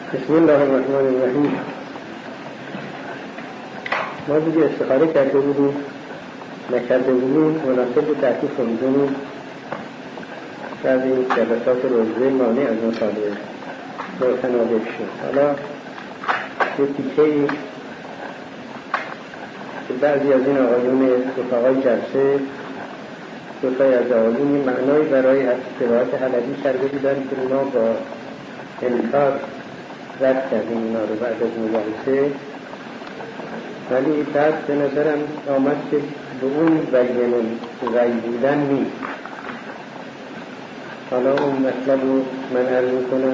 بسم الله الرحمن الرحیم. ما دیگه استخاره کرده بودیم نکرده بودیم مناسب تحقیق کنیم که از این جلسات روزه مانع از مطالعه متناوب شد. حالا یه تیکه‌ای که بعضی از این آقایون رفقای جلسه دوتای از آقایون معنایی برای روایت حلبی کرده بودن که ما با انکار رد کردیم اینا رو بعد از مباحثه، ولی بعد به نظرم آمد که به اون غی بودن نیست. حالا اون مطلب رو من عرض میکنم.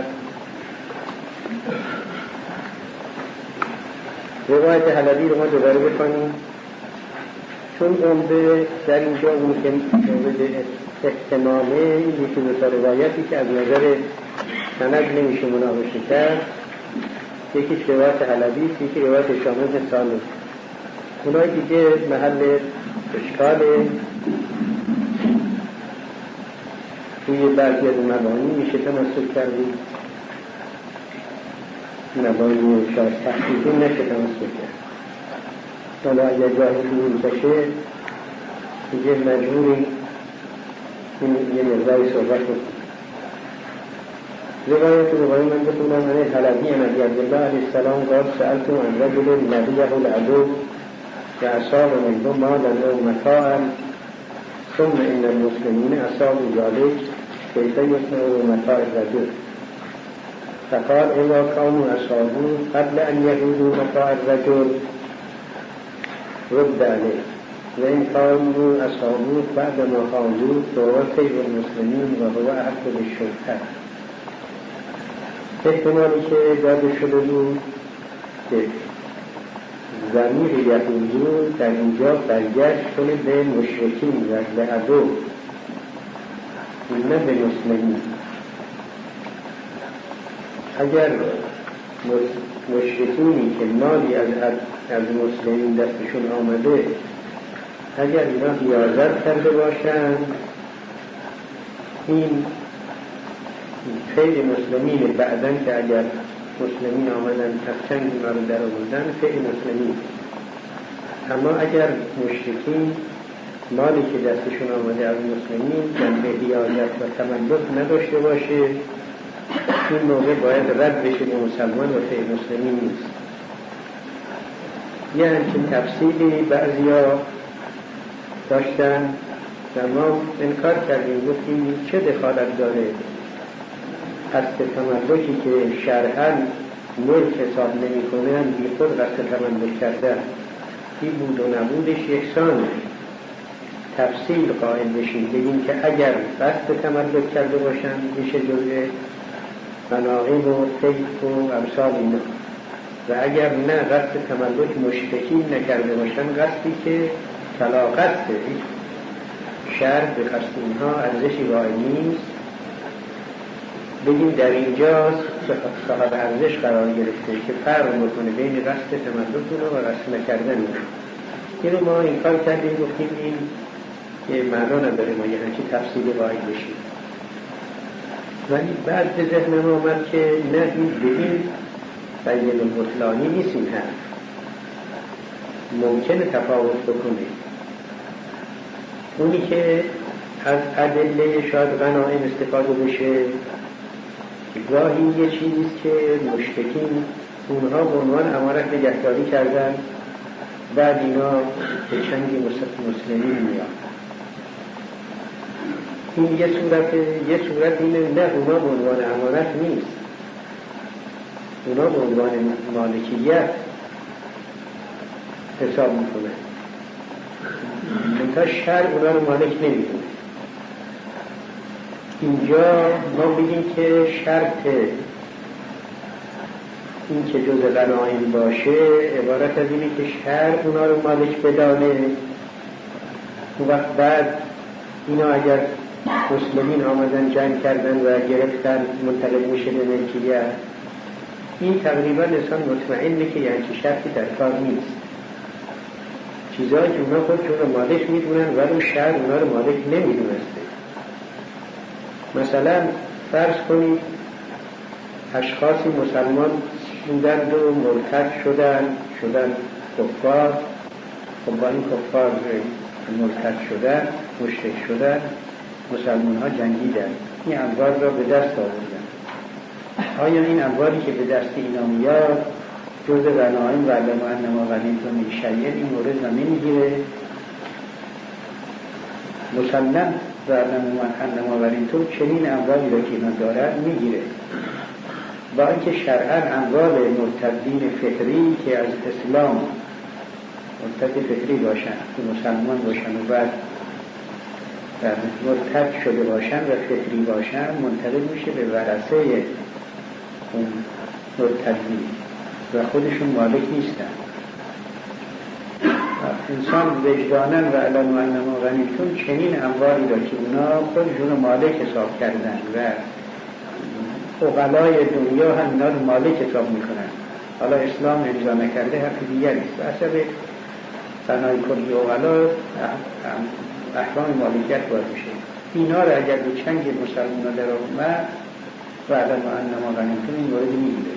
روایت حلبی رو ما دوباره بکنیم، چون عمده در اینجا اون که مورد احتمامه یکی دوتا روایتی که از نظر سند نمیشه مناقشه کرد، یکیش روایت حلبی، یکی روایت هشام بن سالم. اونای دیگه محل اشکاله، توی بعضی از مبانی میشه تمسک کردیم، مبانی شاید تحقیقی نشه تمسک کرد. حالا اگر جایی دور بشه دیگه مجبوری یه مقداری صحبت کنیم. روایت من بخونم عن الحلبی عن ابی عبدالله علیه السلام قال سألت عن رجل نبیه العدو فأصاب منه مالا او متاعا ثم ان المسلمین اصابوا ذلك كيف يصنعوا متاع الرجل فقال اذا كانوا اصابوا قبل ان يهودوا متاع الرجل رد عليه وإن كانوا أصابوا بعد ما خاضوا فهو سيف المسلمين وهو أحق بالشبهة. احتمالی که داده شده بود که ضمیر یهودی در اینجا برگشت کنه به مشرکین و به عدو، نه به مسلمین. اگر مشرکینی که مالی از مسلمین دستشون آمده اگر اینا حیازت کرده باشند، این فعل مسلمین بعدن که اگر مسلمین آمدن تفچنگ اینا رو در آوردن فعل مسلمین. اما اگر مشرکین مالی که دستشون آمده از مسلمین جنبه حیازت و تملک نداشته باشه، این موقع باید رد بشه به مسلمان و فعل مسلمین نیست. یه همچین تفصیلی بعضی ها داشتن و ما انکار کردیم، گفتیم چه دخالت داره قصد تملکی که شرعاً ملک حساب نمی کنن بی خود قصد تملک کردن، این بود و نبودش یکسانه. تفصیل قائل بشیم بگیم که اگر قصد تملک کرده باشن میشه جزء مناقب و فیق و امثال اینا، و اگر نه قصد تملک مشرکین نکرده باشن، قصدی که طلا قصده شرع به قصد اینها ارزشی قائل نیست، بگیم در اینجا صاحب ارزش قرار گرفته که فرق میکنه بین قصد تملک و قصد نکردن اونها. اینو ما این کار کردیم، گفتیم این یه معنا نداره ما یه همچین تفصیلی قائل بشیم. ولی بعد به ذهن ما آمد که نه، این به این بیان البطلانی نیست. این حرف ممکنه تفاوت بکنه. اونی که از ادله شاید غنایم استفاده بشه، گاهی یه چیزیست که مشرکین اونها به عنوان امارت نگهداری کردن، بعد اینا به چنگ مسلمین میاد. این یه صورت اینه، نه اونا به عنوان امارت نیست، اونا به عنوان مالکیت حساب میکنه، منتها شرع اونا رو مالک نمیدونه. اینجا ما بگیم که شرط این که جز غنایم باشه عبارت از اینه که شرع اونا رو مالک بدانه. اون وقت بعد اینا اگر مسلمین آمدن جنگ کردن و گرفتن منتقل میشه به ملکیت، این تقریبا انسان مطمئنه که یعنی شرطی در کار نیست. چیزایی که اونا خودشون رو مالک میدونن ولی شرع اونا رو مالک نمیدونسته. مثلا فرض کنید اشخاصی مسلمان بودند و مرتد شدن کفار. خب با این کفار مرتد شدن، مشرک شدن، مسلمان ها جنگیدن، این اموال را به دست آوردن. آیا این اموالی که به دست اینا میاد جزء غنایم واعلموا انما غنیمتم من شیء این مورد را نمیگیره؟ مسلم واعلموا انما غنیمتم چنین اموالی را که اینا دارن میگیره. با اینکه شرعاً اموال مرتدین فطری که از اسلام مرتد فطری باشن که مسلمان باشن و بعد مرتد شده باشن و فطری باشن منتقل میشه به ورثه اون مرتدین و خودشون مالک نیستن. انسان وجدانن و اعلموا انما غنیمتم چنین اموالی را که اونا خودشون مالک حساب کردن و عقلای دنیا هم اینا رو مالک حساب میکنن. حالا اسلام امضا نکرده حرف دیگری است. به حسب بنای کلی عقلا احکام مالکیت باید میشه. اینا رو اگر به چنگ مسلمان در اومد و اعلموا انما غنیمتم این مورد میگیره.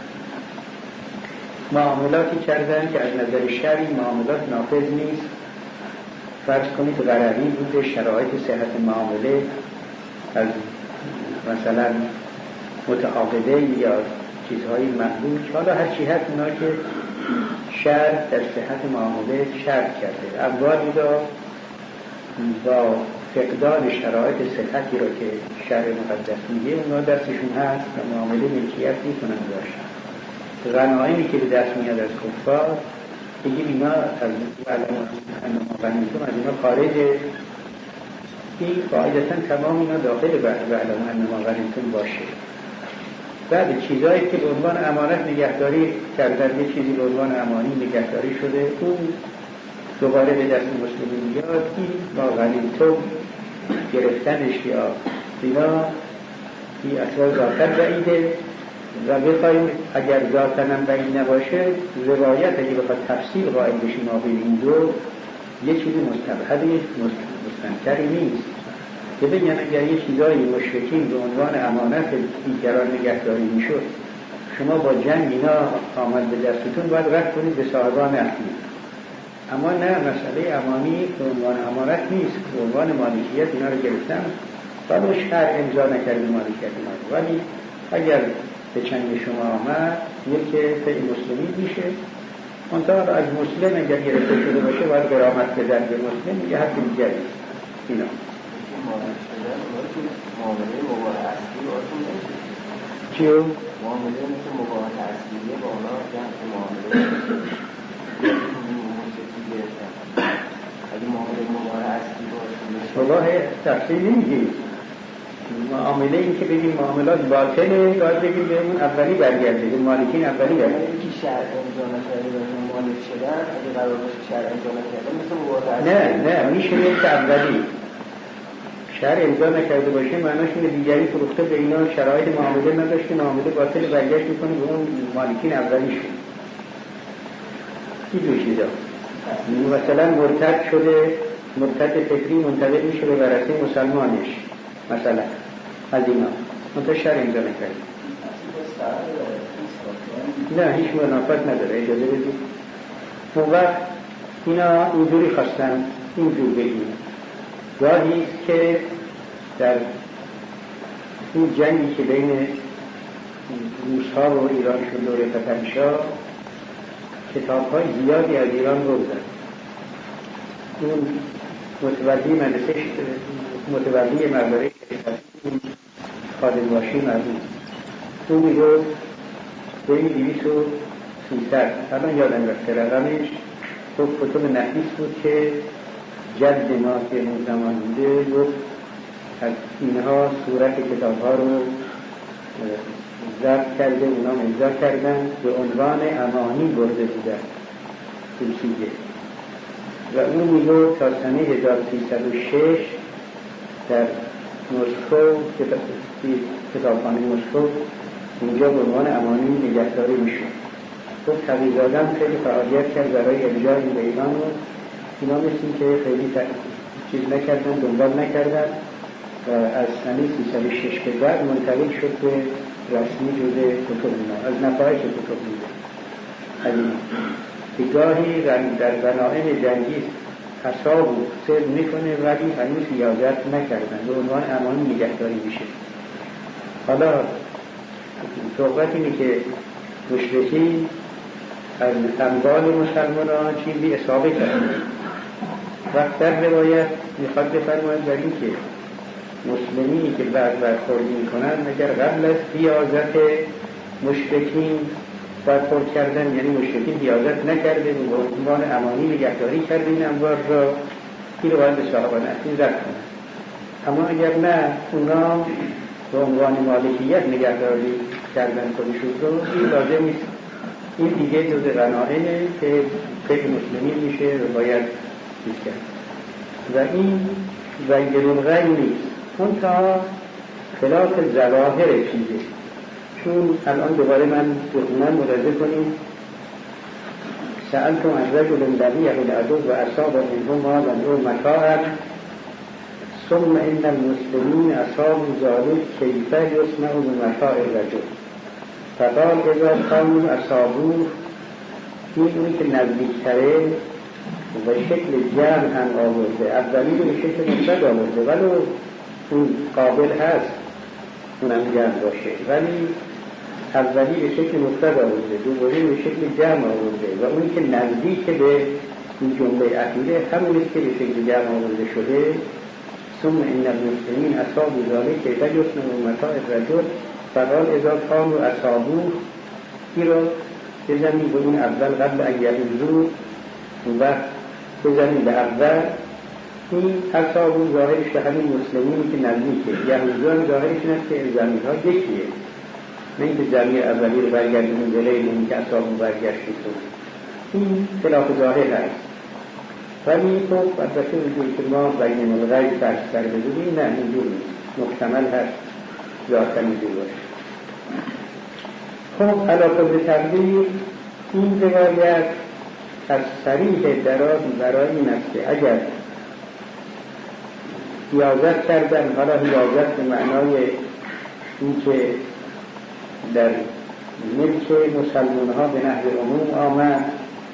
معاملاتی کردن که از نظر شرعی معاملات نافذ نیست. فرض کنید غرضی بوده شرایط صحت معامله از مثلا متعاقده یا چیزهای محدود، حالا هر چی هست اونا که شرع در صحت معامله شرط کرده. اموالی را با فقدان شرایط صحتی را که شرع مقدس میگه اونا دستشون هست و معامله ملکیت میتونن داشتن. غنایمی که به دست میاد از کفار بگیم اینا از انما غنیمتم از اینا خارجه، این قاعدتا تمام اینا داخل اعلموا انما غنیمتم باشه. بعد چیزایی که به عنوان امانت نگهداری کردن، یه چیزی به عنوان امانی نگهداری شده اون دوباره به دست مسلمین میاد، این با غنیمتم گرفتنش یا اینا این اصلا ذاتن بعیده و بخوایم اگر ذاتن هم بعید نباشه روایت اگه بخواد تفصیل قائل بشیم ما بین این دو یه چیزی مستبحدی مستنکری نیست. که بگن اگر یه چیزایی مشرکین به عنوان امانت دیگران نگهداری میشد شما با جنگ اینا آمد به دستتون باید رد کنید به صاحبان اصلی. اما نه، مسئله امانی به عنوان امانت نیست، به عنوان مالکیت اینا رو گرفتن ولی شرع امضا نکرده مالکیت اینا رو. ولی اگر به چنگ شما آمد یک فعل مسلمی میشه منطقه از مسلم اگر گرفته شده باشه باید غرامت بدن به مسلم یه حد دیگری اینا معامله مباح اصلی باشون نمیشه. چیو؟ معامله مثل مباح اصلیه با اونا جنس معامله موسیقی گرفتن. اگه معامله مباح اصلی باشون نمیشه مباح تفصیل نمیگیم. معامله این که بگیم معاملات باطله باید بگیم به اون اولی برگرده، به مالکین اولی برگرده. یکی شرع امضا نکرده باشون مالک شدن اگه قرار باشه شرع امضا نکرده مثل مباح اصلی نه میشه یک اولی شرع امضا نکرده باشه معناش اینه دیگری فروخته به اینا شرایط معامله نداشته، معامله باطل برگشت میکنه به اون مالکین اولیشون. این دو چیزا مثلا مرتد شده، مرتد فکری منتقل میشه به ورثه مسلمانش مثلا از اینا منتها شرع امضا نکرده. نه هیچ منافات نداره. اجازه بدید اون وقت اینا اینجوری خواستن اینجور بگیم گاهی است که در این جنگی که بین روس‌ها و ایران شد دوره فتح‌شاه کتاب‌های زیادی از ایران بردن. اون متولی مدارس خادم باشی مرمون اون میگو بین 200 الان یادم رفته رقمش کتب نحویس بود که جد ما که اون زمان بوده گفت از اینها صورت کتاب ها رو ضبط کرده اونا امضا کردن به عنوان امانی برده بودن روسیه و اون میگو تا سنه 1306 در مسکو کتابخانه مسکو اینجا به عنوان امانی نگهداری میشد. گفت تقی‌زادم خیلی فعالیت کرد برای ارجاع این به ایران و اینا مثل که خیلی چیز نکردن، دنبال نکردن و از سنه 306 به بعد منتقل شد به رسمی جزء کتب اینا، از نتایج کتب میده. که گاهی در غنایم جنگی حساب و سر میکنه ولی هنوز حیازت نکردن، به عنوان امانی نگهداری میشه. حالا صحبت اینه که مشرکین از اموال مسلمانان چیزی اصابه کردن. وقت در روایت میخواد بفرماید در این که مسلمینی که برخوردی میکنن اگر قبل از حیازت مشرکین برخورد کردن، یعنی مشرکین حیازت نکرده و به عنوان امانی نگهداری کرده این اموال را، این رو باید به صاحبان اصلی رد کنن. اما اگر نه، اونا به عنوان مالکیت نگهداری کردن خودشون رو، این لازم نیست. این دیگه جز غنائمه که خیلی مسلمین میشه و باید چیز کرد و این غیر الغیب نیست، منتها خلاف ظواهر چیزه. چون الان دوباره من بخونم ملاحظه کنیم: سألتم عن رجل لقيه العدو وأصاب منه مالا أو متاعا ثم إن المسلمين أصابوا ذلك كيف يصنع بمتاع الرجل؟ فقال اذا كانوا أصابوه، این اونی که نزدیکتره و شکل جمع هم آورده، اولی رو به شکل مفرد آورده ولو اون قابل هست اونم جمع باشه، ولی اولی به شکل مفرد آورده، دوباره به شکل جمع آورده و اونی که نزدیک به این جمله اخیره همونیست که به شکل جمع آورده شده. ثم ان المسلمین اصابوا ذلک کیف یصنع متاع الرجل فقال اذا كانوا اصابوه، این رو بزنیم به اون اول قبل ان یحوزوا و بزنیم به اول. این اصابو ظاهرش به همین مسلمینی که نزدیکه، یحوزوا هم ظاهرش این است که زمینها یکیه، نه اینکه زمین اولی رو برگردیم جلوی این که اصابو برگشتی تو. این خلاف ظاهر هست. ولی خب البته اونجوری که ما بین الغیب بحث کرده بودیم، نه اینجور نیست، محتمل هست ذاتا اینجور باشه. خب علی کل تقدیر این روایت از صریح دراز برای این است که اگر حیازت کردن، حالا حیازت به معنای این که در ملک مسلمان ها به نحو عموم آمد،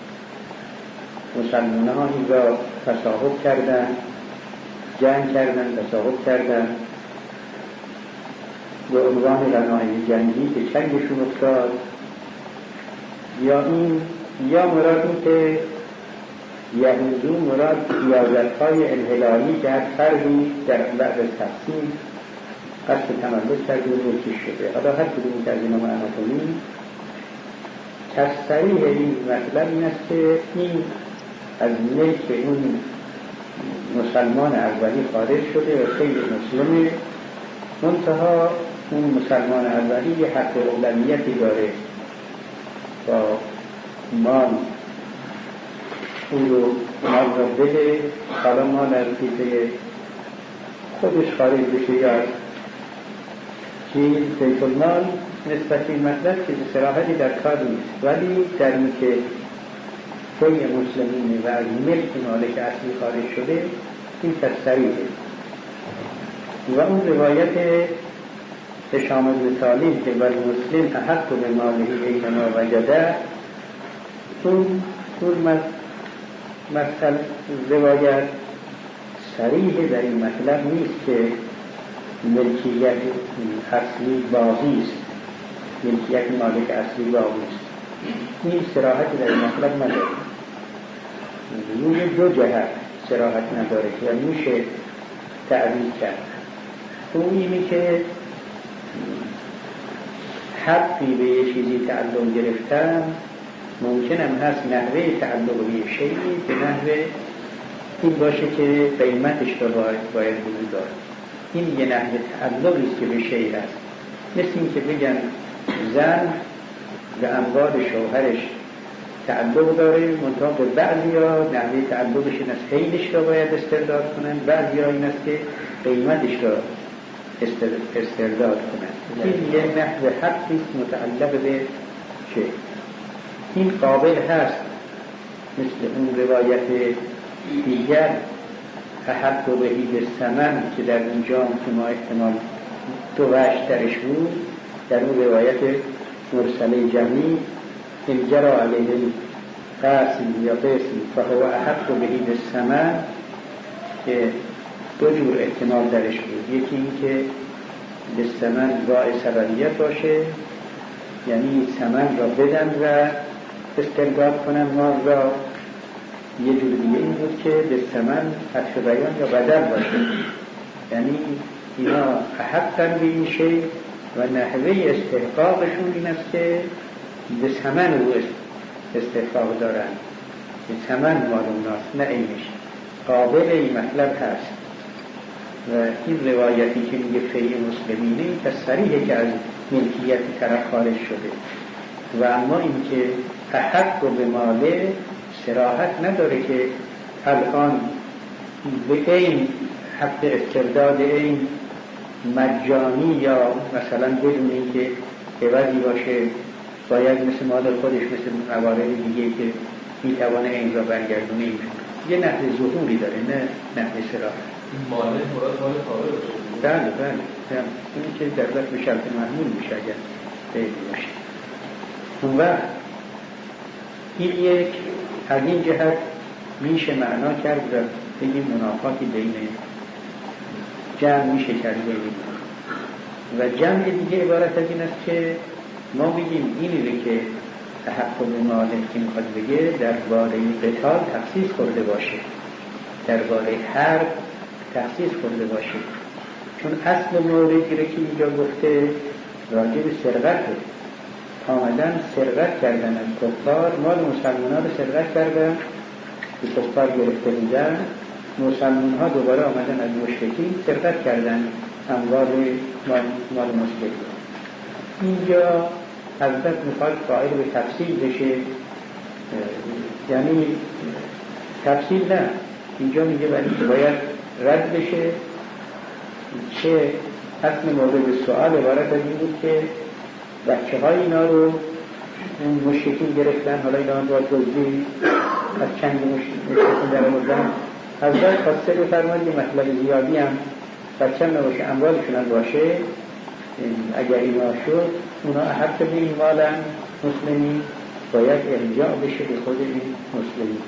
مسلمان ها این را تصاحب کردن، جنگ کردن، تصاحب کردن به عنوان غنایم جنگی که چنگشون افتاد، یا مراد این که یهودو مراد حیازت‌های انحلالی که هر فردی در بعد تقسیم قصد تملک کرده و ملکی شده. حالا هر کدوم که از اینا معنا کنیم، تصریح این مطلب این است که این از ملک اون مسلمان اولی خارج شده و خیلی مسلمه، منتها اون مسلمان اولی یه حق اولویتی داره با مال اون رو مال را بده، حالا مال از کیسه خودش خارج بشه یا چیز بیت المال. نسبت این مطلب که به صراحتی در کار نیست، ولی در این که خیلی مسلمین و از ملک مالک اصلی خارج شده این تصریحه. و اون روایت هشام بن سالم که بر مسلم احق به ماله اینما وجده، اون مثل روایت صریح در این مطلب نیست که ملکیت اصلی باقی است، ملکیت مالک اصلی باقی است. این صراحت در این مطلب نداره، روی دو جهت صراحت نداره که میشه تعبیر کرد. اون اینه که حقی به یه چیزی تعلق گرفتن ممکن هم هست نحوه تعلق به یه شیئی به نحوه این باشه که قیمتش رو باید وجود داره. این یه نحوه تعلقی است که به شیئی هست، مثل این که بگن زن به اموال شوهرش تعلق داره، منطقه به بعضی ها نحوه تعلقش این است خیلیش رو باید استرداد کنن، بعضی ها این است که قیمتش رو استرداد کنن. این یه نحوه حقی است متعلق به شیء. این قابل هست مثل اون روایت دیگر احق و بهید سمن که در اونجا که ما احتمال دو وجه درش بود، در اون روایت مرسله جمعی این جرا علیه قاسم یا قاسم فهو احق بهی بالثمن که دو جور احتمال درش بود. یکی این که بالثمن باعث سببیت باشه، یعنی ثمن را بدن و استرداد کنن مال را. یه جور دیگه این بود که بالثمن حذف بیان یا بدل باشه، یعنی اینا احقاً به این شی و نحوه استحقاقشون این است که به ثمن او استحقاق دارن، به ثمن مال اوناست نه اینش. قابل این مطلب هست و این روایتی که میگه فی مسلمینه که صریحه که از ملکیت طرف خارج شده و اما این که احق و به ماله صراحت نداره که الان به این حق استرداد این مجانی یا مثلا بدون این که عوضی باشه باید مثل مال خودش مثل موارد دیگه که میتوانه این را برگردونه یه نحو ظهوری داره نه نحو صراحت. ماله مراد مال کامل باشه. بله این که در وقت به شرط محمول میشه اگر بیدی باشه. اون وقت این یک از این جهت میشه معنا کرد و بگیم منافاتی بین جمع میشه کرد بگیم. و جمع دیگه عبارت از این است که ما بگیم اینی که تحقق مالک که میخواد بگه درباره قتال تخصیص خورده باشه، درباره حرب تخصیص خورده باشه، چون اصل موردی رو که اینجا گفته راجع به سرقت آمدن سرقت کردن از کفار، مال مسلمان ها رو سرقت کردن که کفار گرفته بودن، مسلمان ها دوباره آمدن از مشرکین سرقت کردن اموال مال مسلمین. اینجا حضرت میخواد قائل به تفصیل بشه، یعنی تفصیل نه، اینجا میگه ولی باید رد بشه. چه اصل مورد سوال عبارت از این بود که بچه های اینا رو مشرکین گرفتن، حالا اینا با دزدی از چند مشرکین در آوردن. حضرت خواسته بفرماید یه مطلب زیادی هم بچه هم نباشه، اموالشون هم باشه، اگر اینا شد اونا احق به این مالن مسلمین باید ارجاع بشه به خود این مسلمین.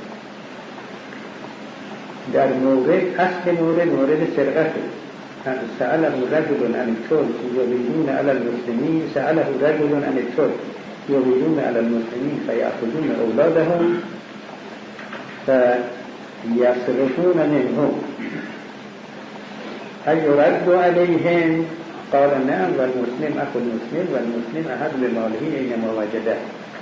در مورد اصل مورد سرقته سأله رجل عن الترك يريدون على المسلمين سأله رجل عن الترك يريدون على المسلمين فيأخذون أولادهم فيصرفون منهم هل يرد عليهم؟ قال نعم والمسلم أخو المسلم والمسلم أحد بماله أينما وجده.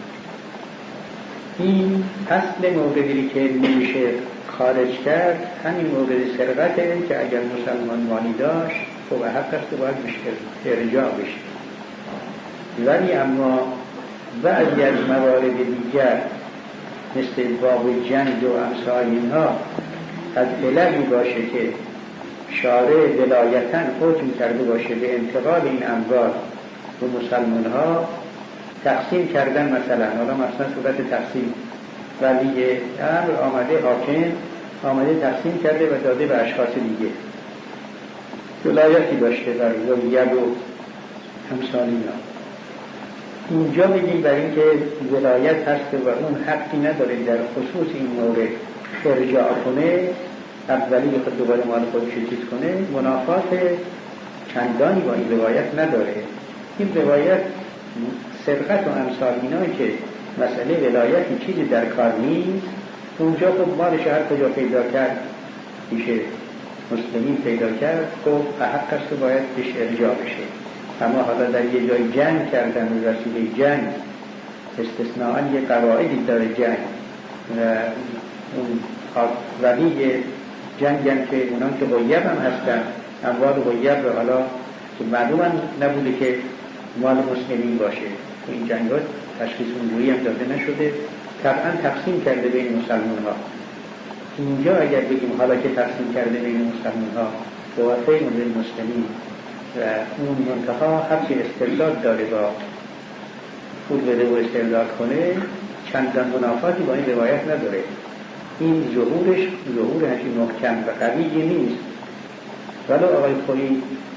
این اصل موردی که میشه خارج کرد همین مورد سرقته که اگر مسلمان مالی داشت خب حق است باید ارجاع بشه. ولی اما بعضی از موارد دیگر مثل باب جنگ و امثال اینها از علمی باشه که شارع ولایتاً حکم کرده باشه به انتقال این اموال به مسلمان ها تقسیم کردن، مثلا صورت تقسیم ولی امر آمده حاکم آمده تقسیم کرده و داده به اشخاص دیگه، ولایتی داشته در ولایت و امثال اینا. اینجا بگیم برای اینکه ولایت هست و اون حقی نداره در خصوص این مورد ارجاع کنه، اولی بخواد دوباره مال خودش چیز کنه، منافات چندانی با این روایت نداره. این روایت سرقت و امثال اینایی که مسئله ولایتی چیزی در کار نیست، اونجا خب مالش هر کجا پیدا کرد میشه مسلمین پیدا کرد، خب حق است باید بهش ارجاع بشه. اما حالا در یه جای جنگ کردن و رسیله جنگ استثناءً یه قواعدی داره جنگ و اون ولی جنگ هم که اونان که غیب هم هستن اموال غیب رو حالا که معلوم نبوده که مال مسلمین باشه، این جنگ ها تشخیص اونجوری هم داده نشده، طبعا تقسیم کرده بین مسلمان ها. اینجا اگر بگیم حالا که تقسیم کرده بین مسلمان ها بوافه مدل مسلمین و اون منتها حقی استرداد داره با پول بده و استرداد کنه، چندان منافاتی با این روایت نداره. این ظهور همچین محکم و قویی نیست. ولی آقای خویی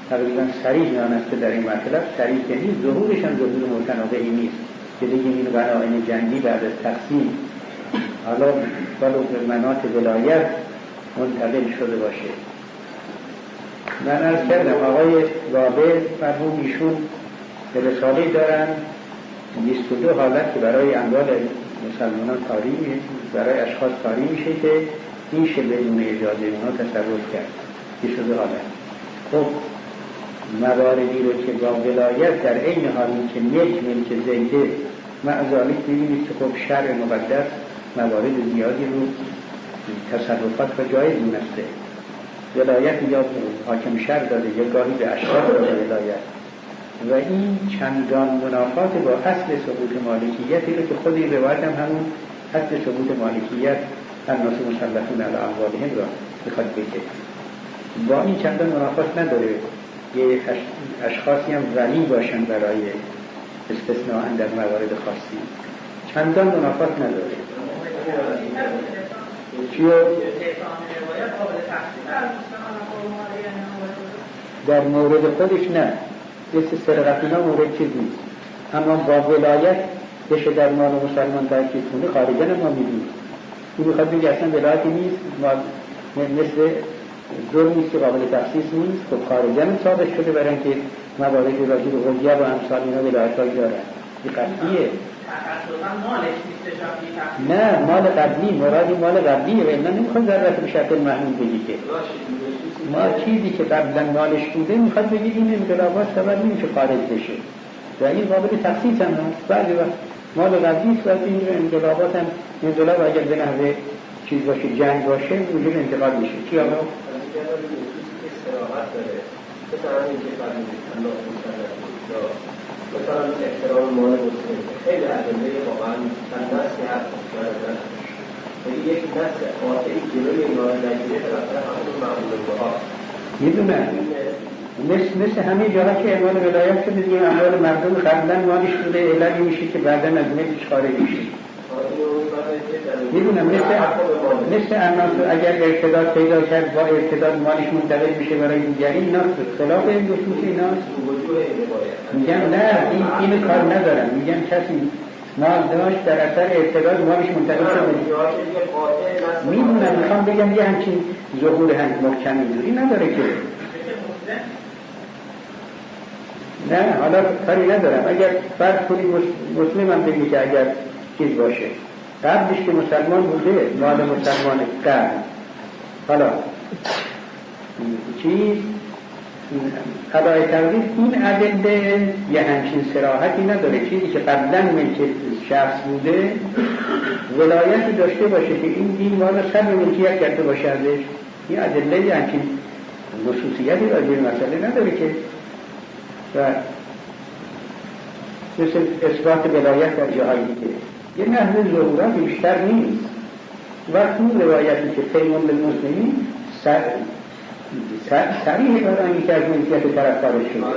تقریبا صریح دانسته در این مطلب، صریح که نیست، ظهورش هم ظهور متناقضی نیست که بگیم این غنایم جنگی بعد از تقسیم حالا ولو به مناط ولایت منتقل شده باشه. من عرض کردم آقای بابر مرحوم ایشون به رساله دارن 22 حالت که برای اموال مسلمانان کاری برای اشخاص کاری میشه که میشه بدون اجازه اونا تصرف کرد. 22 حالت. خب مواردی رو که با ولایت در عین حالی که ملک زیده معذالک میبینید که خب شرع مقدس موارد زیادی رو تصرفات و جایز دونسته. ولایت یا حاکم شهر داده یا گاهی به اشخاص داده ولایت و این چندان منافات با اصل ثبوت مالکیتی رو که خود این روایت هم همون اصل ثبوت مالکیت الناس مسلطون علی اموالهم را میخواد بگه. با این چندان منافات نداره یه اشخاصی هم ولی باشن برای استثناء در موارد خاصی، چندان منافات نداره. چیو؟ در مورد خودش نه، مثل سرقتینا مورد چیز نیست، اما با ولایت بشه در مال مسلمان ترکیب کنه خارجن ما میدونیم. این میخواد بگه اصلا ولایتی نیست، مثل ظلمی که قابل تخصیص نیست. خب خارجن ثابت شده برای اینکه موارد راجع به غلیه و امثال اینا ولایت‌هایی دارن. این قطعیه. نه مال قبلی، مرادی مال قبلیه و اینا نمیخواد ضرورت به شکل محمول بگی که ما چیزی که قبلا مالش بوده میخواد بگی این انقلابات سبب نمیشه خارج بشه و این قابل تخصیص هم هست. بعضی وقت مال قبلی است و این انقلابات هم انقلاب اگر به نحوه چیز باشه جنگ باشه وجود انتقال میشه. چی آقا؟ مثلا احترام مال مسلم خیلی ادله واقعا تنظیم که هست مشکل یک نسل قاطعی جلوی ایمان نگیره طرفدار همون معمول ها میدونن مثل همه جاها که اعمال ولایت شده دیگه اموال مردم قبلا مالش بوده علمی میشه که بعدا از ملکش خارج میشه. میدونم مثل الناس اگر ارتداد پیدا کرد با ارتداد مالش منتقل میشه برای دیگری، اینا خلاف این دشموش ایناست. میگم نه این کار ندارم، میگم کسی مال داشت در اثر ارتداد مالش منتقل شده. میدونم میخوام بگم یه همچین ظهور هم محکم اینجوری نداره که نه. حالا کاری ندارم اگر فرض کنی مسلم هم بگی که اگر چیز باشه قبلش که مسلمان بوده مال مسلمان قبل، حالا چیز قضای تقدیر این ادله یه همچین صراحتی نداره. چیزی که قبلا ملک شخص بوده ولایتی داشته باشه که این دین مال سر ملکیت کرده باشه ازش، این ادله یه همچین خصوصیتی راجع به مسئله نداره که و مثل اثبات ولایت در جاهای دیگه یه نحوه ظهورات بیشتر نیست. وقتی اون روایتی که پیمان للمسلمین صریح برای اینکه از ملکیت طرف خارج شده.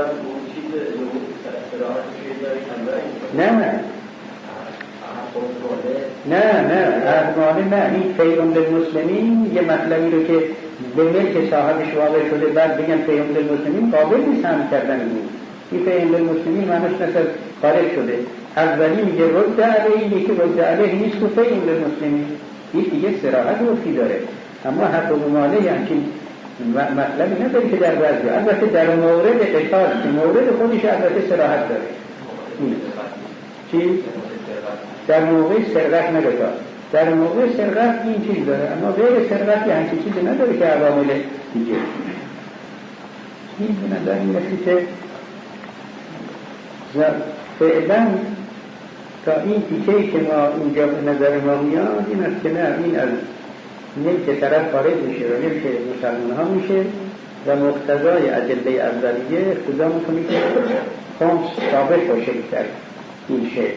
نه احماله نه، این پیمان للمسلمین یه مطلبی رو که به ملک صاحبش واقع شده بعد بگن پیمان للمسلمین قابل نیست هم کردن بود. این پیمان للمسلمین معنیش مثل خارج شده. اولی میگه رد علیه، یکی رد علیه نیست و پیمان للمسلمین این دیگه صراحت وفی داره. اما حق و ماله همچین مطلبی نداره که در بعضی البته در مورد قتال که مورد خودش البته صراحت داره. چی؟ در موقع سرقت نگذار، در موقع سرقت این چیز داره، اما غیر سرقت یه همچین چیزی نداره که عوامل دیگه این به نظر میرسی که فعلا تا این تیکه‌ای که ما اینجا به نظر ما میاد این است که نه، این از ملک طرف خارج میشه و ملک مسلمان ها میشه و مقتضای ادله اولیه اقتضا میکنه که خمس ثابت باشه در این شیء.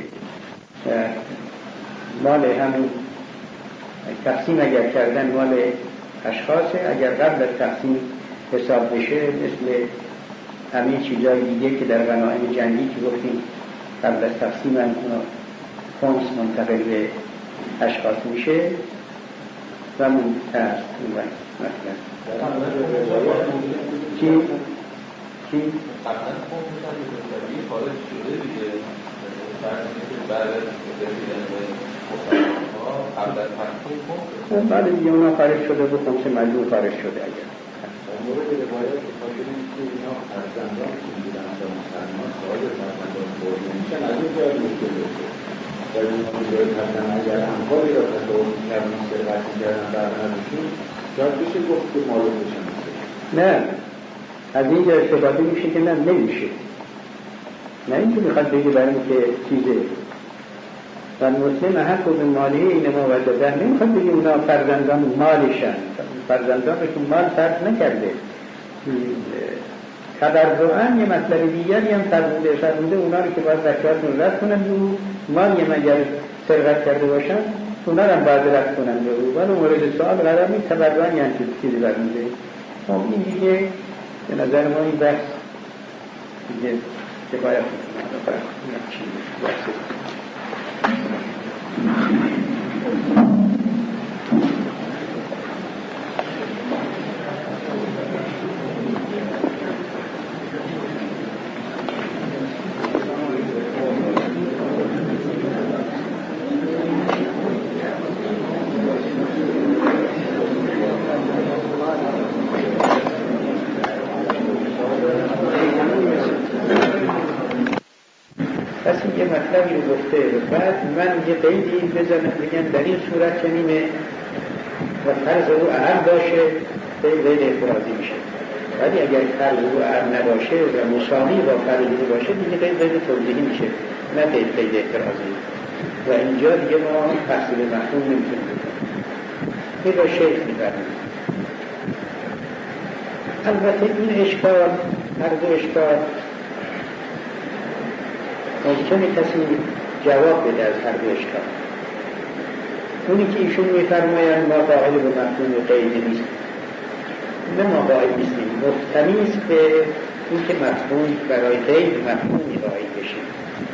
مال همین تقسیم اگر کردن مال اشخاصه، اگر قبل از تقسیم حساب بشه مثل همین چیزای دیگه که در غنایم جنگی که گفتیم قبل از تقسیم هم خمس منتقل به اشخاص میشه و منتقل مثلا چی؟ چی؟ قبلا خون میشن به طبیعی خارج شده دیگه بعد از رسیدن به مصطلح‌ها قبل از تحقیق خون بعد دیگه اونا خارج شده بود خمس مجموع خارج شده اگر مورد روایت که خواهدیم که اینا فرزندان که بودن از مسلمان صادر فرزندان خورده میشن از این جای مشکل داشته در این جای فرزند اگر همکاری را تصور میکردن سرقت میکردن برنامهشون شاید بشه گفت که معلوم بشن نه از اینجا استفاده میشه که نه نمیشه نه اینکه میخواد بگه برای اینکه چیزه و مسلم حق به مالی اینما وجدن نمیخواد بگه اونا فرزندان مالشن فرزندان رو که مال فرض نکرده تبرعاً یه مطلب دیگری هم فرموده اونا رو که باید زکاتون رد کنن و مال یه مگر سرقت کرده باشن اونا رو هم باید رد کنن و ولی مورد سوال قرار نیست تبرعاً یعنی چیزی برموده این دیگه به نظر ما این بحث دیگه که باید یه مطلبی رو گفته بعد من یه قیدی بزنم بگم در این صورت چنینه و فرض او اهم باشه قید اعتراضی میشه ولی اگر فرض او اهم نباشه و مساوی با فرض او باشه دیگه قید توضیحی میشه نه قید اعتراضی و اینجا دیگه ما تحصیل مفهوم نمیتونیم بکنیم این را شیخ میبریم البته این اشکال هر دو اشکال ممکنه کسی جواب بده از هر دو اشکال اونی که ایشون میفرمایند ما قائل به مفهوم قیدی نیست نه ما قائل نیستیم محتمی است به این که مفهوم برای قید مفهومی قائل بشیم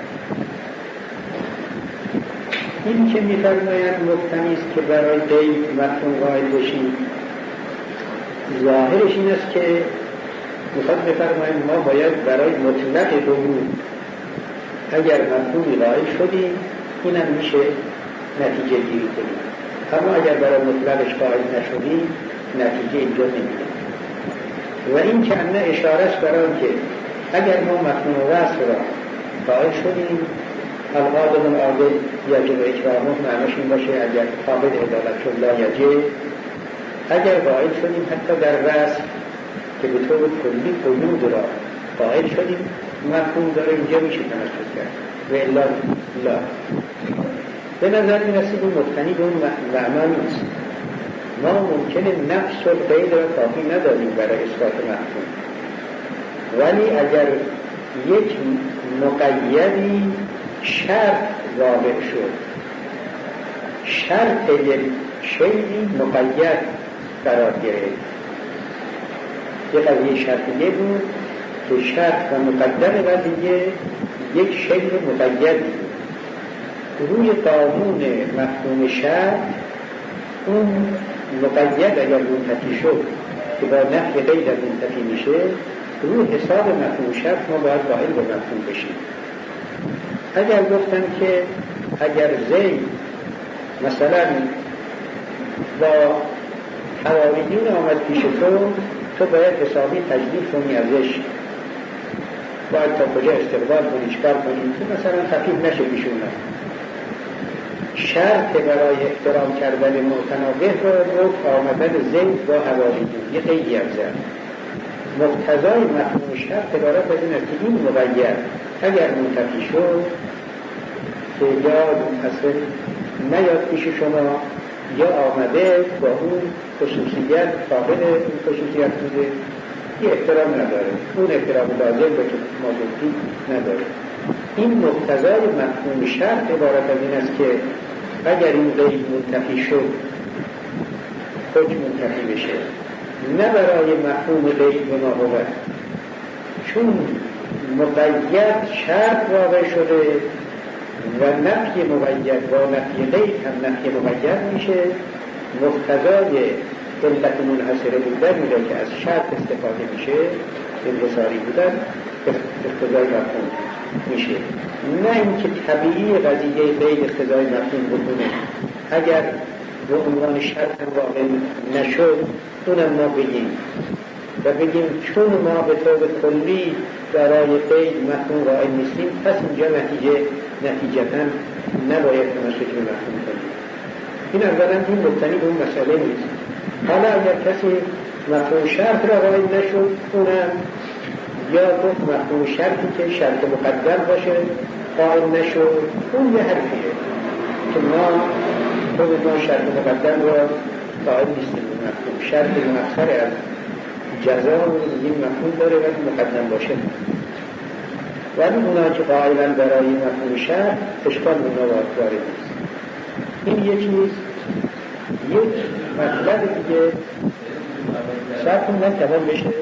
این که میفرمایند محتمی است که برای قید مفهوم قائل بشیم ظاهرش این است که میخواد بفرمایند ما باید برای مطلق وجود اگر مفهومی قائل شدیم اینم میشه نتیجه گیری کنیم اما اگر برای مطلقش قائل نشدیم نتیجه اینجا نمیگیریم و این که انه اشاره است برای که اگر ما مفهوم وصف را قائل شدیم القادم العادل یجب اکرامه معناش این باشه اگر قابل عدالت شد لا یجب اگر قائل شدیم حتی در وصف که به طور کلی قیود را قائل شدیم مفهوم داره اینجا میشه تمسک کرد و الا لا به نظر میرسید این مبتنی به اون معنا نیست ما ممکنه نفس و قید را کافی نداریم برای اثبات مفهوم ولی اگر یک مقیدی شرط واقع شد شرط یک شیئی مقید قرار گرفت یک قضیه شرطیه بود که شرط و مقدم و دیگه یک شیء مقید روی قانون مفهوم شرط اون مقید اگر منتفی شد که با نفی غیر منتفی میشه روی حساب مفهوم شرط ما باید قائل به مفهوم بشیم اگر گفتن که اگر زید مثلا با حواریون آمد پیش تو باید حسابی تجلیل کنی ازش باید تا کجا استقبال کنی چکار کنی که مثلا خفیف نشه پیشونه شرط برای احترام کردن متنابه را گفت آمدن زید با حواریون یه قیدی افزن مقتضای مفهوم شرط عبارت از این است که این مقید اگر منتفی شد که یا اصلا نیاد پیش شما یا آمده با اون خصوصیت قابل اون خصوصیت بوده یه احترام نداره اون احترام لازم به که ما گفتیم نداره این مقتضای مفهوم شرط عبارت از این است که اگر این قید منتفی شد حکم منتفی بشه نه برای مفهوم قید به ما بود چون مقید شرط واقع شده و نفی مقید با نفی قید هم نفی مقید میشه مقتضای علت منحصره بودن میره که از شرط استفاده میشه انحصاری بودن اقتضای مفهوم میشه، نه اینکه طبیعی قضیه غیر اقتضای مفهوم بکنه. اگر به عنوان شرط واقع نشد اونم ما بگیم و بگیم چون ما به طور کلی برای غیر مفهوم قائل نیستیم، پس اینجا نتیجتا نباید تمسک به مفهوم کنیم. این اولا این مبتنی به اون مسئله نیست. حالا اگر کسی مفهوم شرط را قائل نشد، اونم یا گفت مفهوم شرطی که شرط مقدم باشه قائل نشد، اون یه حرفیه که ما شرط مقدم را قائل نیستیم. مفهوم شرط مؤخر از جزا این مفهوم داره و مقدم باشه، ولی اونا که قائلن برای مفهوم شرط اشکال اونا وارد نیست. این یه چیز. یک مطلب دیگه شرط نتوان بشه.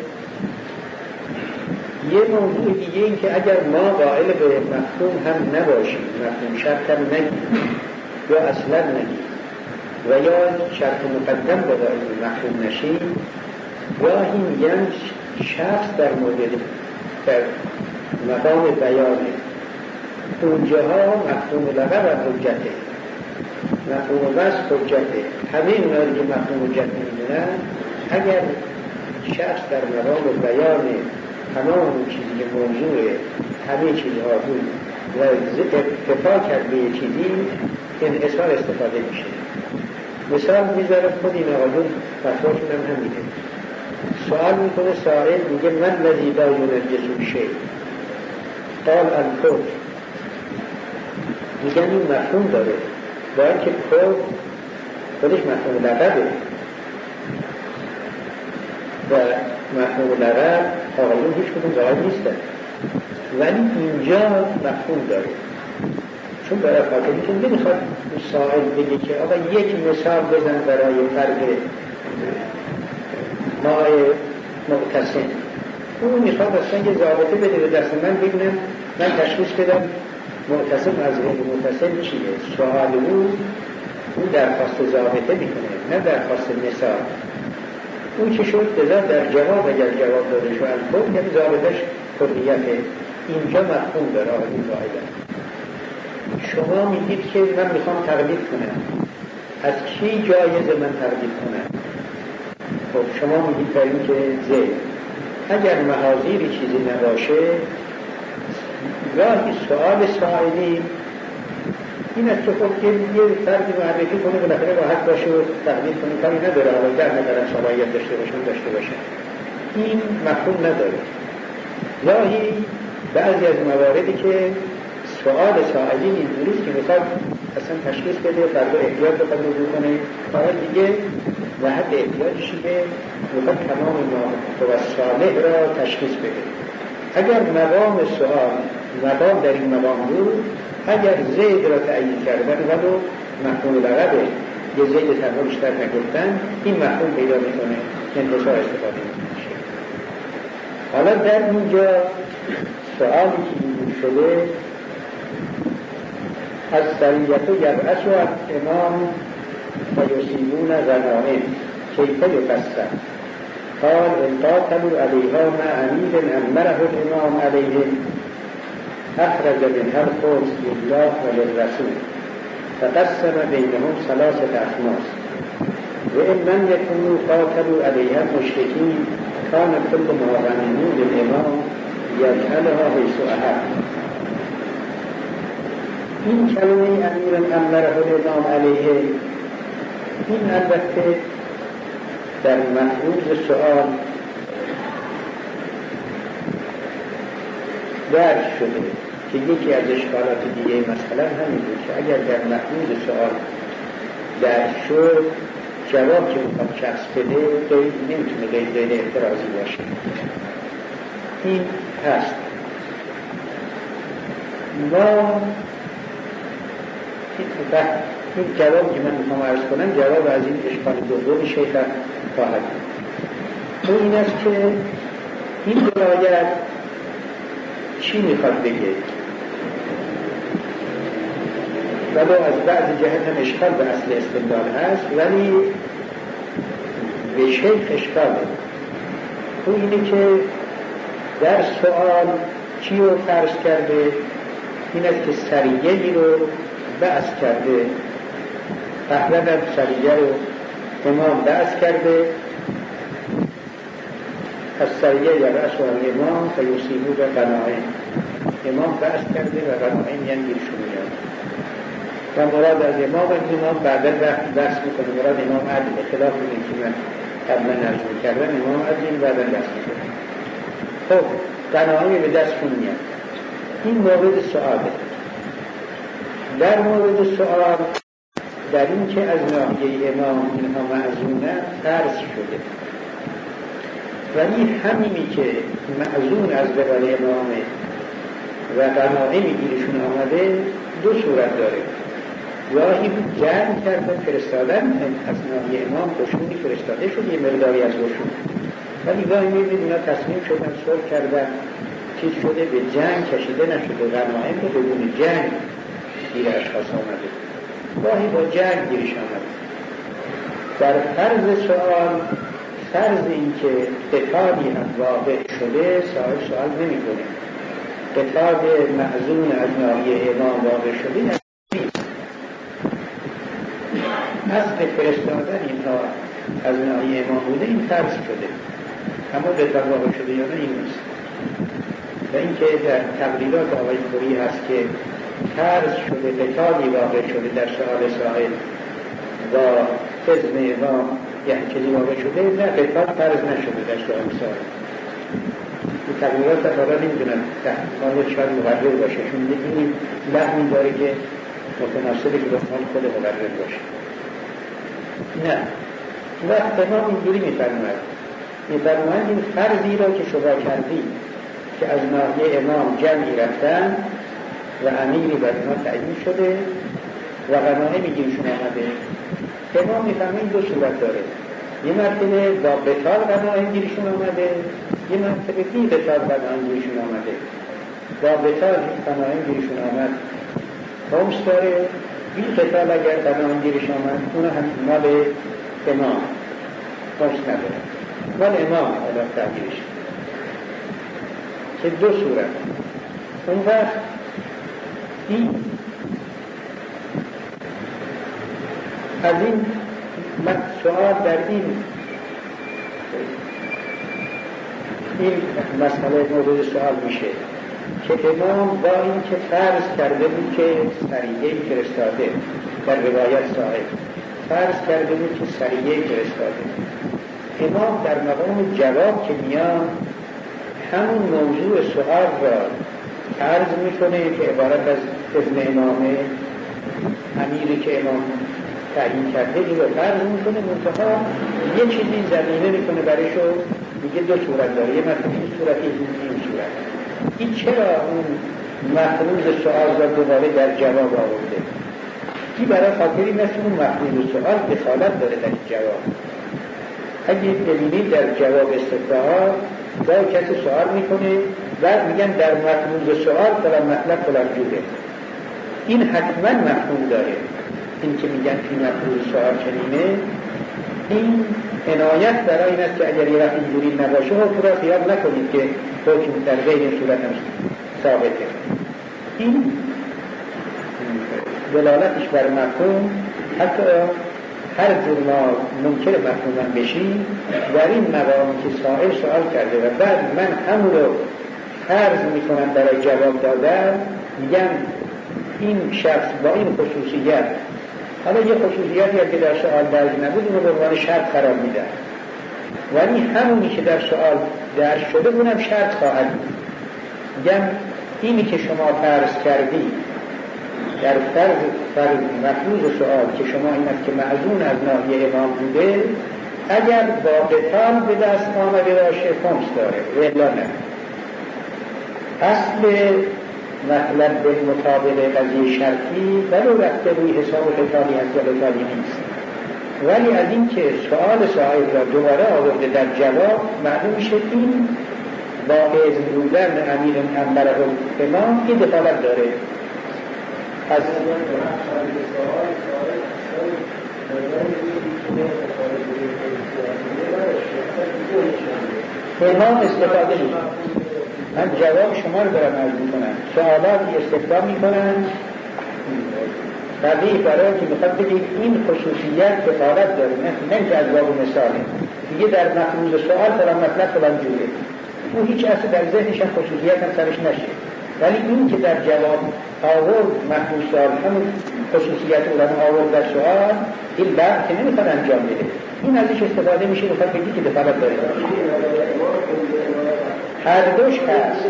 یه موضوع دیگه این که اگر ما قائل به مفهوم هم نباشیم، مفهوم شرط هم نگیم یا اصلا نگیم و یا شرط مقدم به مفهوم نشیم، گاهی میگن شخص در مقام بیانه، اونجاها مفهوم لغو و حجته، مفهوم وصف حجته، همه اونا که مفهوم حجت میدونن، اگر شخص در مقام بیان تمام اون چیزی که موضوع همه چیزها بود و اکتفا کرد به یه چیزی، انحصار استفاده میشه. مثال میذاره خود این آقایون فتواشون هم میده. سوال میکنه سائل، میگه من الذی لا ینجس شیء قال الکفر. میگن این مفهوم داره، باید که کفر خودش مفهوم لغوه و مفهوم لغو آقایون هیچ کدوم قائل نیستن، ولی اینجا مفهوم داره. چون برای خاطری که نمیخواد سائل بگه که آقا یک مثال بزن برای فرق ماء معتصم. اون میخواد اصلا یه ضابطه بده به دست من، ببینم من تشخیص بدم معتصم از غیر معتصم چیه. سوال او درخواست ضابطه میکنه، نه درخواست مثال. اون که شد بذار در جواب، اگر جواب داده شو الکل، یعنی ضابطش کلیته. اینجا مفهوم داره آقایی قاعده. شما میگید که من میخوام تقلید کنم، از کی جایزه من تقلید کنم؟ خب شما میگید در این که زید، اگر محاضیری چیزی نباشه، گاهی سؤال سائلی این است که خب یه فردی معرفی کنه بالاخره راحت باشه و تقلید کنه، کاری نداره حالا در نظرم صلاحیت داشته باشه. این مفهوم نداره. گاهی بعضی از مواردی که سؤال سائلی اینجوریست که میخواد اصلا تشخیص بده، فردا احتیاج بخواد وجود کنه، حالا دیگه و حد احتیاجشی که میخواد تمام ناقص و صالح را تشخیص بده. اگر مقام سؤال مقام در این مقام بود، اگر زید را تعیین کردن ولو مفهوم لغوه، یه زید تنها بیشتر نگفتن، این مفهوم پیدا میکنه، انحصار استفاده میشه. حالا در اینجا سؤالی که این شده، از سریعت و یبعث و امام و یصیبون غنائم کیف یقسم. قال انقاتلوا علیها مع امیر امره الامام علیه اخرج منها الخمس لله و للرسول فقسم بینهم ثلاثة اخماس و ان من یکونوا قاتلوا علیها المشرکین کان كل ما غنموا للامام یجعلها حیث احب. این کلمه امیر امره الامام علیه، این البته در مفروض سؤال درک شده که یکی از اشکالات دیگه مثلا همین بود که اگر در مفروض سؤال درک شد، جواب که میخواد شخص بده نمیتونه غیر اعتراضی باشه. این هست. ما این جواب که من میخوام عرض کنم جواب از این اشکال دوم شیخ خواهد بود. این است که این درایت چی میخواد بگه؟ ولو از بعض جهت هم اشکال به اصل استدلال هست، ولی به شیخ اشکال. او اینه که در سؤال چی رو فرض کرده؟ این است که سریعی رو بحث کرده، احلا در سریعه رو امام بحث کرده. از سریعه یا رأس و امام فیوسیبو و غنائم، امام بحث کرده و غنائم یعنی گیرشون میاد و مراد از امام بعدا بحث میکنه. مراد امام عدل، خلاف این که من قبلا نرجو کردم، امام عدل بعدا بحث میکنه. خب غنائم به دستشون میاد. این مورد سؤاله. در مورد سؤال در این که از ناحیه امام اینها معزونه فرض شده، ولی همینی که معزون از قبل امامه و غنائمی گیرشون آمده دو صورت داره. گاهی جمع کردن فرستادن از ناحیه امام قشونی فرستاده شد یه مقداری از قشون، ولی گاهی میبینید اینا تصمیم شدن صلح کردن، چیز شده به جنگ کشیده نشده، غنائم رو بدون جنگ گیر اشخاص آمده، گاهی با جنگ گیرش آمده. در فرض سؤال، فرض این که قتالی هم واقع شده صاحب سؤال نمی کنه. قتال معزون از ناحیه امام واقع شده نیست. اصل فرستادن اینها از ناحیه امام بوده، این فرض شده، اما قتال واقع شده یا نه این نیست. و اینکه در تقریرات آقای خوری هست که فرض شده قتالی واقع شده در سؤال سائل و حزم امام یعنی چیزی واقع شده، نه قتال فرض نشده در سؤال سائل. این تقریرات دفعه نمیدونم تحقیقات شاید مقرر باشه، چون این لحنی داره که متناسبه که بخوان خود مقرر باشه. نه وقت امام اینجوری میفرماید این فرضی را که شما کردی که از ناحیه امام جمعی رفتن و امیری بر اینا تعیین شده و غنائمی گیرشون آمده، امام میفرماید این دو صورت داره. یه مرتبه با قتال غنائم گیرشون آمده، یه مرتبه بی قتال غنائم گیرشون آمده. با قتال غنائم گیرشون آمد خمس داره، بی قتال اگر غنائم گیرش آمد اون هم مال امام خمس نداره، مال امام حالا تغییرش که دو صورت. اون وقت این از این سؤال در این مسئله مورد سؤال میشه که امام با این که فرض کرده بود که سریعی فرستاده، در روایت صاحب فرض کرده بود که سریعی فرستاده، امام در مقام جواب که میاد همون موضوع سؤال را عرض میکنه که عبارت از ابن امامه، امیری که امام تعیین کرده این رو فرض میکنه، منتها یه چیزی زمینه میکنه برایشو، میگه دو صورت داره، یه مرتبه این صورت این صورت. این چرا اون مفروض سؤال را دوباره در جواب آورده؟ این برای خاطری مثل اون مفروض سؤال دخالت داره در جواب. اگه ببینید در جواب استفهام گاهی کسی سؤال میکنه بعد میگن در مفروض سؤال فلان مطلب فلان جوره، این حتما مفهوم داره. این که میگن این مفروض سؤال چنینه، این عنایت برای این است که اگر یه وقت اینجوری نباشه حکم را خیال نکنید که حکم در غیر صورت هم ثابته. این دلالتش بر مفهوم، حتی هر جور ما منکر مفهومم بشی در این مقام که سائل سؤال کرده و بعد من همون رو فرض میکنم برای جواب دادن، میگم این شخص با این خصوصیت، حالا یه خصوصیتی که در سؤال درج نبود اونو به عنوان شرط قرار میدن، ولی همونی که در سؤال درج شده اونم شرط خواهد بود. میگم اینی که شما فرض کردی در فرض مفروض سؤال که شما این است که معزون از ناحیه امام بوده، اگر با قتال به دست آمده باشه خمس داره و الا نه. اصل مطلب به مطابق قضیه شرطی ولو رفته روی حساب قتالی هست یا قتالی نیست، ولی از این که سؤال سائل را دوباره آورده در جواب معلوم میشه این با اذن بودن امیر امره امام این دخالت داره. از امام استفاده من جواب شما رو دارم عرض میکنم. سوالاتی استفاده میکنن برای که میخواد بگید این خصوصیت دخالت داره، نه اینکه از باب مثاله دیگه در مفروض سوال فلان مطلب فلان جوره، اون هیچ اصل در ذهنش هم خصوصیت هم سرش نشه، ولی این که در جواب آورد مفروض سوال همون خصوصیت اون آورد در سوال، این بعد که نمیخواد انجام بده، این ازش استفاده میشه میخواد بگید که دخالت داره. هر دوش هست،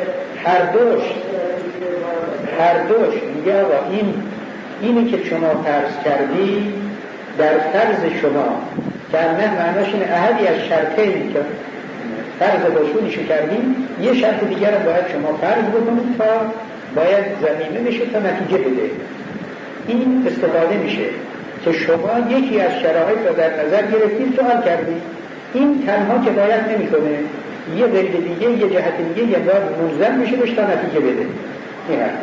هر دوش میگه آقا اینی که شما فرض کردی در فرض شما که نه معناش اینه احدی از شرطین که فرض وصولشو کردیم یه شرط دیگر رو باید شما فرض بکنید تا باید زمینه بشه تا نتیجه بده. این استفاده میشه که شما یکی از شرایط رو در نظر گرفتید سوال کردید، این تنها کفایت نمیکنه، یه دلیل دیگه یه جهت دیگه یه بار ملزم میشه بشه تا نتیجه بده. این هست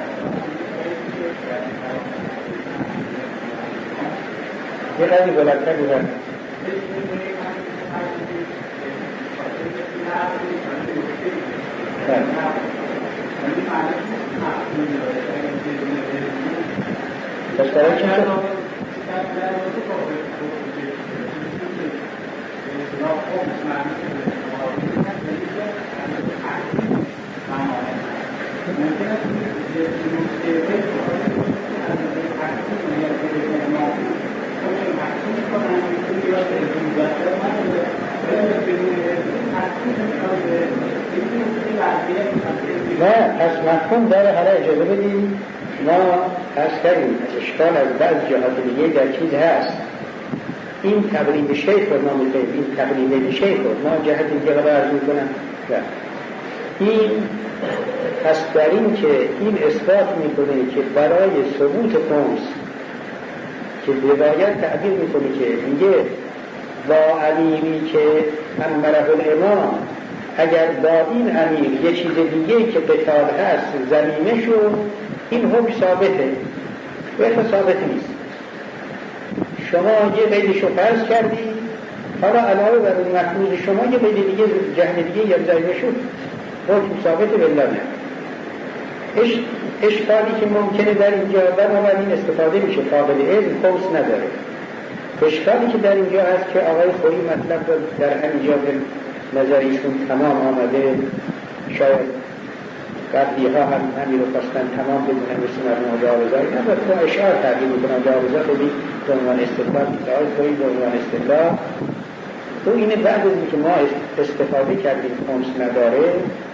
یه قدری بلندتر بودن پس برای چی شد؟ نه پس مفهوم داره. حالا اجازه بدیم ما پس کردیم اشکال از بعض جهات دیگه در چیز هست. این تقریب شیخ رو ما میکنیم، این تقریب شیخ رو ما جهت دیگه رو عرض میکنم. این پس در این که این اثبات میکنه که برای ثبوت خمس که باید تعبیر میکنه که میگه با علیمی که امره الامام اگر با این امیر یه چیز دیگه که قتال هست زمینه شو، این حکم ثابته و ثابت نیست. شما یه قیدشو فرض کردی، حالا علاوه بر اون مفروض شما یه قید دیگه جهن دیگه یا زمینه شد، حکم ثابته بالله نه. اشکالی که ممکنه در اینجا بنابراین استفاده میشه قابل علم خمس نداره. اشکالی که در اینجا هست که آقای خویی مطلب در همینجا به نظریشون تمام آمده، شاید قبلی ها هم همین رو خواستن تمام بدونن مثل مرموم جاوزایی نباید با اشعار تغییر میکنن. جاوزا خیلی به عنوان استدلال آقای خویی به عنوان استدلال تو اینه بعد از اینکه ما استفاده کردیم خمس نداره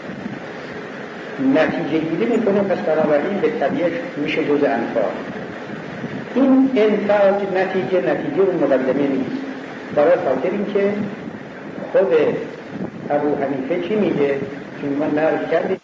نتیجه گیری میکنه، پس بنابراین به طبیعت میشه جز انفاق. این انتاج نتیجه اون مقدمه نیست. برای خاطر این که خود ابو حنیفه چی میگه؟ چون ما نقل کردیم